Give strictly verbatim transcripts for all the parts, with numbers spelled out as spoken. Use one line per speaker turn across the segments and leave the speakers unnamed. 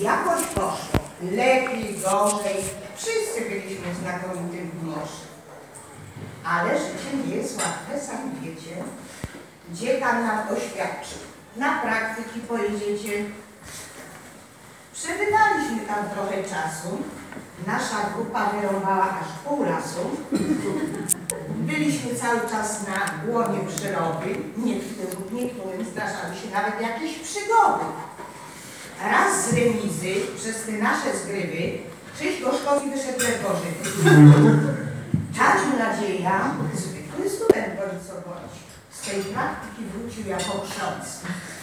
Jakoś poszło. Lepiej, gorzej. Wszyscy byliśmy znakomitym w morzu. Ale życie nie jest łatwe, sami wiecie. Dziekan nam oświadczył. Na praktyki pojedziecie. Przebywaliśmy tam trochę czasu. Nasza grupa wyrąbała aż pół lasu. Byliśmy cały czas na łonie przyrody. Niektórym, niektórym zdarzały się nawet jakieś przygody. Raz z remizy, przez te nasze zgrywy, Krzyś Gorzkowski wyszedł gorzej. Tadziu Nadzieja, zwykły student bądź co bądź, z tej praktyki wrócił jako ksiądz.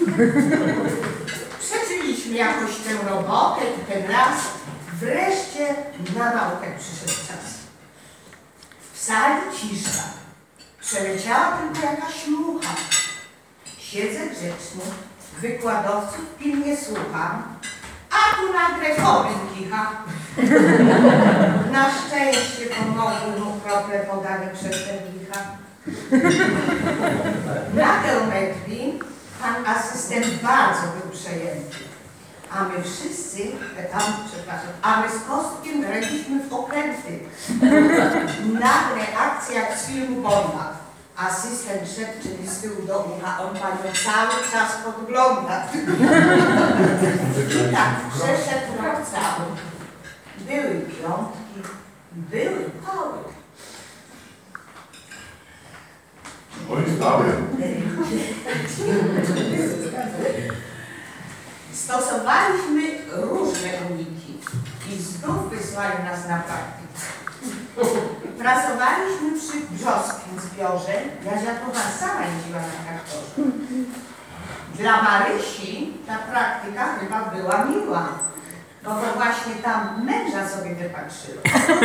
Przeżyliśmy jakoś tę robotę i ten las. Wreszcie na naukę przyszedł czas. W sali cisza. Przeleciała tylko jakaś mucha. Siedzę grzecznie, wykładowców pilnie słucham, a tu nagle chorym kicha. Na szczęście pomogły mu krople podane przez ten licha. Na geometrii pan asystent bardzo był przejęty. A my wszyscy, tam, przepraszam, a my z Kostkiem graliśmy w okręty. Nagle akcja jak z filmu Bonda. Asystent szepcze mi z tyłu do ucha, on panią cały czas podgląda. I tak przeszedł rok cały. Były piątki, były pały.
Oj, stały.
Stosowaliśmy różne uniki i znów wysłali nas na praktykę. Pracowaliśmy przy brzoskim zbiorze, Jadzia Tucha sama jeździła na traktorze. Dla Marysi ta praktyka chyba była miła, bo to właśnie tam męża sobie wypatrzyła.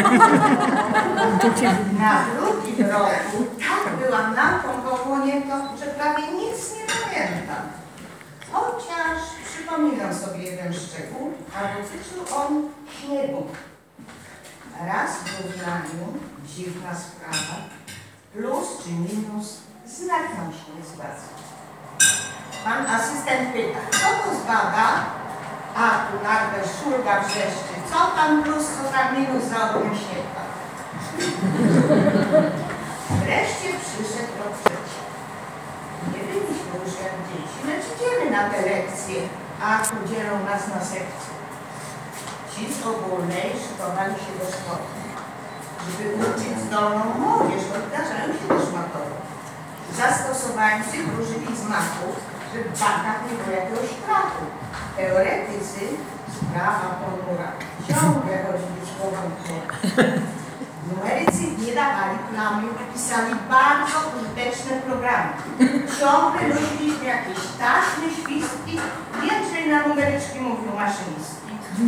Na drugim roku tak byłam nauką pochłoniętą, że prawie nic nie pamiętam. Chociaż przypominam sobie jeden szczegół, a dotyczył on śniegu. Raz w równaniu, dziwna sprawa, plus czy minus, znak nam się nie zgadza. Pan asystent pyta, kto to zbada? A tu nagle szulga wrzeszczy, co tam plus, co tam minus za ogólnie śniega. Wreszcie przyszedł rok trzeci. Nie byliśmy już jak dzieci, lecz idziemy na te lekcje, a tu dzielą nas na sekcje. Ci z ogólnej szykowali się do szkoły, żeby uczyć zdolną młodzież, bo zdarzają się też matory. Zastosowańcy wróżyli z maków, żeby w bankach nie było jakiegoś krachu. Teoretycy z prawa ponura ciągle chodzili szkołą w górę. Numerycy nie dawali plamy, pisali bardzo użyteczne programy. Ciągle nosiliśmy jakieś taśmy, świstki, więcej na numeryczki mówił maszynistki.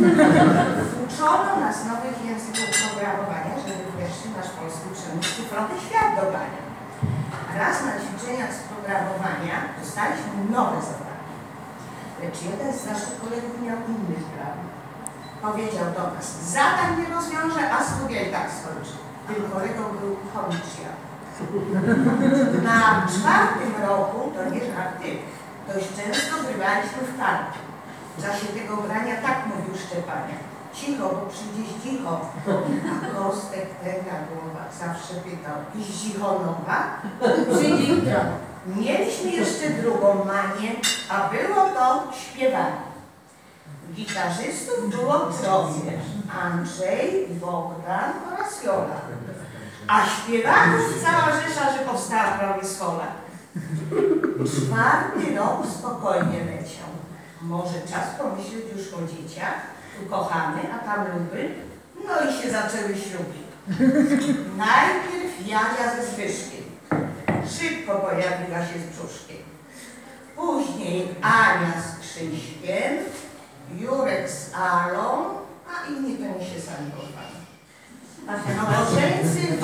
Uczono nas nowych języków programowania, żeby wreszcie nasz polski przemysł cyfrowy świat dogania. Raz na ćwiczeniach z programowania dostaliśmy nowe zadania. Lecz jeden z naszych kolegów miał inny plan. Powiedział do nas, zadań nie rozwiąże, a studia i tak skończy. Tym kolegą był komiczny. Na czwartym roku, to nie żarty, dość często grywaliśmy w karty. W czasie tego grania tak mówił Szczepania. Cicho, bo przyjdzie cicho. A Kostek tęga głowa zawsze pytał, i Zichonowa? Przyjdzie jutro. Mieliśmy jeszcze drugą manię, a było to śpiewanie. Gitarzystów było troje. Andrzej, Bogdan oraz Jola. A śpiewaków cała rzesza, że powstała prawie z hola. Czwarty rok spokojnie leciał. Może czas pomyśleć już o dzieciach, tu kochamy, a tam luby. No i się zaczęły śluby. Najpierw Jadzia ze Zbyszkiem. Szybko pojawiła się z brzuszkiem. Później Ania z Krzyśkiem, Jurek z Alą, a inni to nie się sami kochali. Małżeńcy,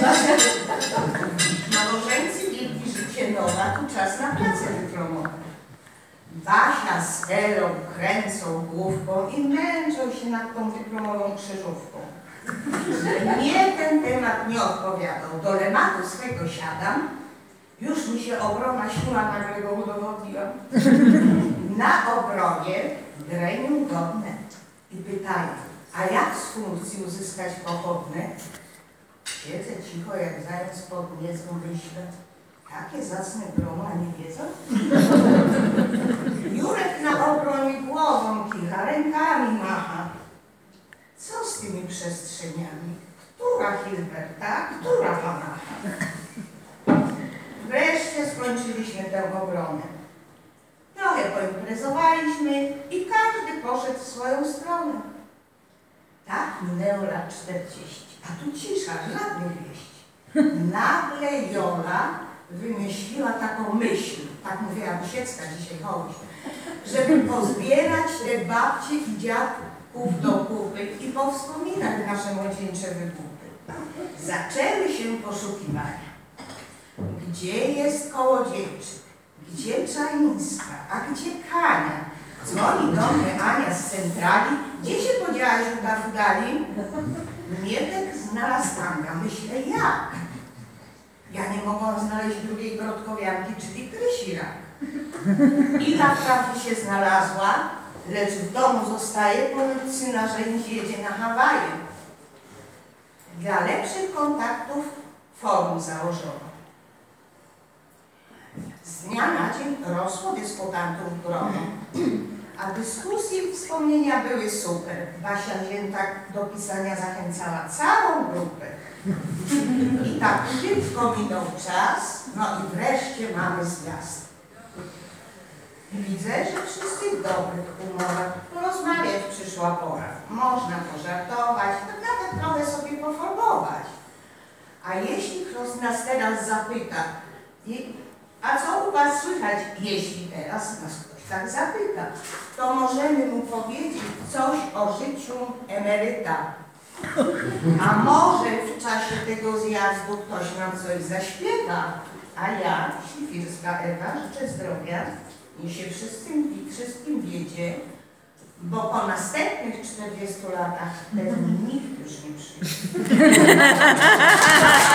małżeńcy wielki życie nowa, tu czas na pracę dyplomową. Basia z Elą kręcą główką i męczą się nad tą dyplomową krzyżówką. Mnie ten temat nie odpowiadał. Do lematu swego siadam, już mi się obrona śniła, nagle go udowodniłam. Na obronie gremium godne. i pytają, a jak z funkcji uzyskać pochodne? Siedzę cicho, jak zając pod niezłą, myślę, takie zacne grono, a nie wiedzą? Jurek na obronie głową kicha, rękami macha. Co z tymi przestrzeniami? Która Hilberta, która pana? Wreszcie skończyliśmy tę obronę. Trochę poimprezowaliśmy i każdy poszedł w swoją stronę. Tak minęło lat czterdzieści, a tu cisza, żadnych wieści. Nagle Jola wymyśliła taką myśl, tak mówiła Busiecka dzisiaj chodzi, żeby pozbierać te babcie i dziadków do kupy i powspominać nasze młodzieńcze wygłupy. Zaczęły się poszukiwania. Gdzie jest Kołodziejczyk? Gdzie Czajnicka? A gdzie Kania? Dzwoni do mnie Ania z centrali. Gdzie się podziałaś, Uda Fudali? Mietek znalazł Anga. Myślę, jak? Ja nie mogłam znaleźć drugiej Brodkowianki, czyli Krysira. Ila wprawdzie się znalazła, lecz w domu zostaje, ponoć syna żenić jedzie na Hawaje. Dla lepszych kontaktów forum założono. Z dnia na dzień rosło dyskutantów grono, a dyskusje i wspomnienia były super. Basia wzięta do pisania zachęcała całą grupę. I tak szybko minął czas, no i wreszcie mamy zwiast. Widzę, że wszyscy w dobrych humorach. Porozmawiać przyszła pora. Można pożartować, tak nawet trochę sobie poformować. A jeśli ktoś z nas teraz zapyta, a co u was słychać, jeśli teraz nas ktoś tak zapyta, to możemy mu powiedzieć coś o życiu emeryta. A może w czasie tego zjazdu ktoś nam coś zaśpiewa. A ja, Świfirska Ewa, życzę zdrowia i się wszystkim, wszystkim wiedzie, bo po następnych czterdziestu latach pewnie nikt już nie przyjdzie.